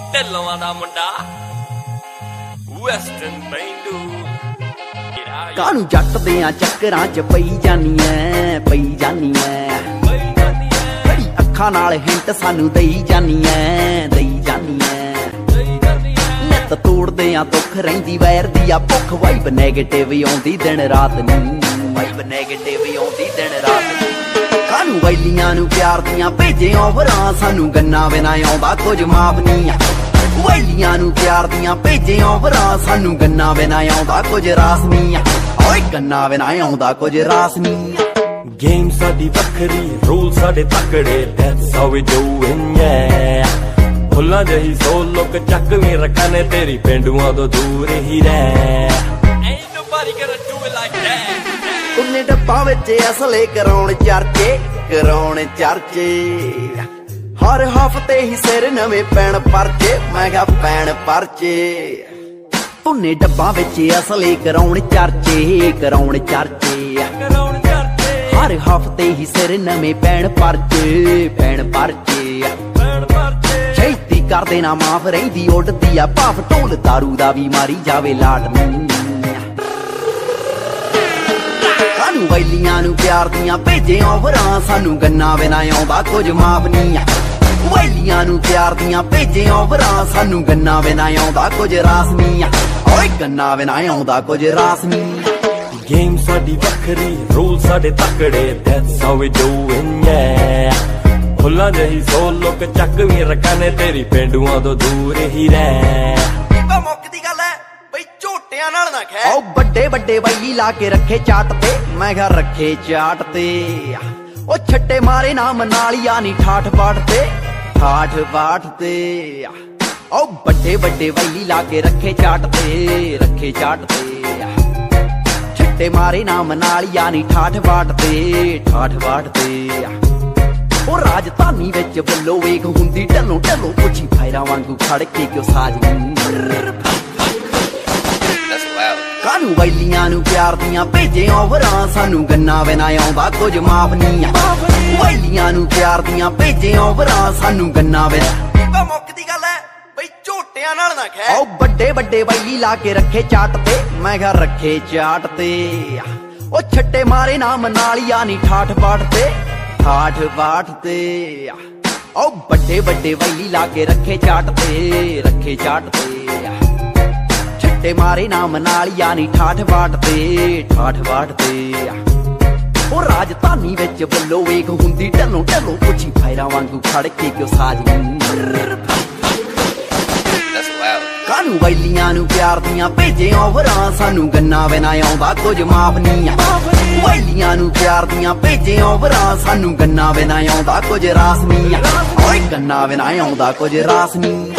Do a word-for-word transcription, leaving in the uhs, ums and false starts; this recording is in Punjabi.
ਢਿੱਲੋਂ ਦਾ ਮੁੰਡਾ ਵੈਸਟਰਨ ਪੈਂਡੂ ਕਾਹਨੂੰ ਜੱਟ ਦੇ ਆ ਚੱਕਰਾਂ ਚ ਪਈ ਜਾਨੀ ਐ ਪਈ ਜਾਨੀ ਐ ਬੜੀ ਅੱਖਾਂ ਨਾਲ ਹਿੰਟ ਸਾਨੂੰ ਦਈ ਜਾਨੀ ਐ ਦਈ ਜਾਨੀ ਐ ਨਿੱਤ ਤੋੜਦੇ ਆ ਦੁੱਖ ਰਹਿੰਦੀ ਵੈਰ ਦੀ ਆ ਭੁੱਖ ਵਾਈਬ ਨੈਗੇਟਿਵ ਆਉਂਦੀ ਦਿਨ ਰਾਤ ਨੂੰ ਵਾਈਬ ਨੈਗੇਟਿਵ ਆਉਂਦੀ ਦਿਨ ਰਾਤ ਨੂੰ ਕਾਹਨੂੰ ਵੈਲੀਆਂ ਨੂੰ ਪਿਆਰ ਦੀਆਂ ਭੇਜੇ ਓਵਰਾਂ ਸਾਨੂੰ ਗੰਨਾ ਬਿਨਾ ਆਉਂਦਾ ਕੁਝ ਮਾਪ ਨਹੀਂ ਆ ਵੈਲੀਆਂ ਨੂੰ ਪਿਆਰ ਦੀਆਂ ਭੇਜੇ ਓਵਰਾਂ ਸਾਨੂੰ ਗੰਨਾ ਬਿਨਾ ਆਉਂਦਾ ਕੁਝ ਰਾਸ ਨਹੀਂ ਆ ਓਏ ਗੰਨਾ ਬਿਨਾ ਆਉਂਦਾ ਕੁਝ ਰਾਸ ਨਹੀਂ ਆ ਗੇਮ ਸਾਡੀ ਵੱਖਰੀ ਰੂਲ ਸਾਡੇ ਤਕੜੇ ਦੈਟਸ ਹਾਊ ਵੀ ਡੂਇੰਗ ਯਾ ਫੁੱਲਾਂ ਜਹੀ ਸੋਲ ਲੋਕ ਚੱਕ ਵੀ ਰੱਖਣੇ ਤੇਰੀ ਪਿੰਡੂਆਂ ਤੋਂ ਦੂਰ ਹੀ ਰਹਿ ain't nobody gonna do it like that ਉਹਨੇ ਡੱਬਾਂ ਵਿੱਚ ਅਸਲੇ ਕਰਾਉਣ ਚਰਚੇ ਕਰਾਉਣ ਚਰਚੇ ਹਰ ਹਫਤੇ ਹੀ ਸਿਰ ਨਵੇਂ ਪੈਣ ਪਰਚੇ ਮੈਂ ਕਿਹਾ ਪੈਣ ਪਰਚੇ ਉਹਨੇ ਡੱਬਾਂ ਵਿੱਚ ਅਸਲੇ ਕਰਾਉਣ ਚਰਚੇ ਕਰਾਉਣ ਚਰਚੇ ਹਰ ਹਫਤੇ ਹੀ ਸਿਰ ਨਵੇਂ ਪੈਣ ਪਰਚੇ ਪੈਣ ਪਰਚੇ ਛੇਤੀ ਕਰ ਦੇਣਾ ਮਾਫ ਰਹਿੰਦੀ ਉੱਡਦੀ ਆ ਭਾਫ ਢੋਲ ਦਾਰੂ ਦਾ ਵੀ ਮਾਰੀ ਜਾਵੇ ਲਾਟ ਨੂੰ ਸਾਨੂੰ ਵੈਲੀਆਂ ਨੂੰ ਪਿਆਰ ਦੀਆਂ ਭੇਜੇ ਓਵਰਾਂ ਸਾਨੂੰ ਗੰਨਾ ਬਿਨਾ ਆਉਂਦਾ ਕੁਝ ਮਾਪ ਨਹੀਂ ਆ ਵੈਲੀਆਂ ਨੂੰ ਪਿਆਰ ਦੀਆਂ ਭੇਜੇ ਓਵਰਾਂ ਸਾਨੂੰ ਗੰਨਾ ਬਿਨਾ ਆਉਂਦਾ ਕੁਝ ਰਾਸ ਨਹੀਂ ਆ ਓਏ ਗੰਨਾ ਬਿਨਾ ਆਉਂਦਾ ਕੁਝ ਰਾਸ ਨਹੀਂ ਗੇਮ ਸਾਡੀ ਵੱਖਰੀ ਰੂਲ ਸਾਡੇ ਤਕੜੇ ਦੈਟਸ ਹਾਊ ਵੀ ਡੂਇੰਗ ਯਾ ਫੁੱਲਾਂ ਜਹੀ ਸੋਲ ਲੋਕ ਚੱਕ ਵੀ ਰੱਖਣੇ ਤੇਰੀ ਪਿੰਡੂਆਂ ਤੋਂ ਦੂਰ ਹੀ ਰਹਿ ਬੀਬਾ ਮੁੱਕਦੀ ਗੱਲ ਐ ਬਈ ਝੋਟਿਆਂ ਨਾਲ ਨਾ ਖੈ ਓ ਵੱਡੇ ਵੱਡੇ ਬਈ ਲਾ ਕੇ ਰੱਖੇ ਚਾਟ ਤੇ ਮੈਂ ਕਿਹਾ ਰੱਖੇ ਚਾਟ ਤੇ ਓ ਛੱਟੇ ਮਾਰੇ ਨਾਮ ਨਾਲੀਆਂ ਨੀ ਠਾਠ ਬਾਠ ਤੇ ਠਾਠ ਬਾਠ ਤੇ ਓ ਵੱਡੇ ਵੱਡੇ ਬਈ ਲਾ ਕੇ ਰੱਖੇ ਚਾਟ ਤੇ ਰੱਖੇ ਚਾਟ ਤੇ ਛੱਟੇ ਮਾਰੇ ਨਾਮ ਨਾਲੀਆਂ ਨੀ ਠਾਠ ਬਾਠ ਤੇ ਠਾਠ ਬਾਠ ਤੇ ਉਹ ਰਾਜਧਾਨੀ ਵਿੱਚ ਬੱਲੋ ਵੇਖ ਹੁੰਦੀ ਢੱਲੋਂ ਢੱਲੋਂ ਪੁੱਛੀ ਫਾਇਰਾਂ ਵਾਂਗੂ ਖੜ ਕੇ ਕਿਉਂ ਸਾਜਨੀ ਕਾਹਨੂੰ ਵੈਲੀਆਂ ਨੂੰ ਪਿਆਰ ਦੀਆਂ ਭੇਜੇ ਓਵਰਾਂ ਸਾਨੂੰ ਗੰਨਾ ਬਿਨਾ ਆਉਂਦਾ ਕੁਝ ਮਾਪ ਨਹੀਂ ਆ ਵੈਲੀਆਂ ਨੂੰ ਪਿਆਰ ਦੀਆਂ ਭੇਜੇ ਓਵਰਾਂ ਸਾਨੂੰ ਗੰਨਾ ਬਿਨਾ ਬੀਬਾ ਮੁੱਕਦੀ ਗੱਲ ਐ ਬਈ ਝੋਟਿਆਂ ਨਾਲ ਨਾ ਖੈ ਓ ਵੱਡੇ ਵੱਡੇ ਬਈ ਲਾ ਕੇ ਰੱਖੇ ਚਾਟ ਤੇ ਮੈਂ ਕਿਹਾ ਰੱਖੇ ਚਾਟ ਤੇ ਓ ਛੱਟੇ ਮਾਰੇ ਨਾਮ ਨਾਲੀਆਂ ਨੀ ਠਾਠ ਬਾਠ ਤੇ ਠਾਠ ਬਾਠ ਤੇ ਓ ਵੱਡੇ ਵੱਡੇ ਬਈ ਲਾ ਕੇ ਰੱਖੇ ਚਾਟ ਤੇ ਰੱਖੇ ਚਾਟ ਤੇ ਛੱਟੇ ਮਾਰੇ ਨਾਮ ਨਾਲੀਆਂ ਨੀ ਠਾਠ ਬਾਠ ਤੇ ਠਾਠ ਬਾਠ ਤੇ ਉਹ ਰਾਜਧਾਨੀ ਵਿੱਚ ਬੱਲੋ ਵੇਖ ਹੁੰਦੀ ਢੱਲੋਂ ਢੱਲੋਂ ਪੁੱਛੀ ਫਾਇਰਾਂ ਵਾਂਗੂ ਖੜ ਕੇ ਕਿਉਂ ਸਾਜਨੀ ਕਾਹਨੂੰ ਵੈਲੀਆਂ ਨੂੰ ਪਿਆਰ ਦੀਆਂ ਭੇਜੇ ਓਵਰਾਂ ਸਾਨੂੰ ਗੰਨਾ ਬਿਨਾ ਆਉਂਦਾ ਕੁਝ ਮਾਪ ਨਹੀਂ ਆ ਵੈਲੀਆਂ ਨੂੰ ਪਿਆਰ ਦੀਆਂ ਭੇਜੇ ਓਵਰਾਂ ਸਾਨੂੰ ਗੰਨਾ ਬਿਨਾ ਆਉਂਦਾ ਕੁਝ ਰਾਸ ਨਹੀਂ ਆ ਓਏ ਗੰਨਾ ਬਿਨਾ ਆਉਂਦਾ ਕੁਝ ਰਾਸ ਨਹੀਂ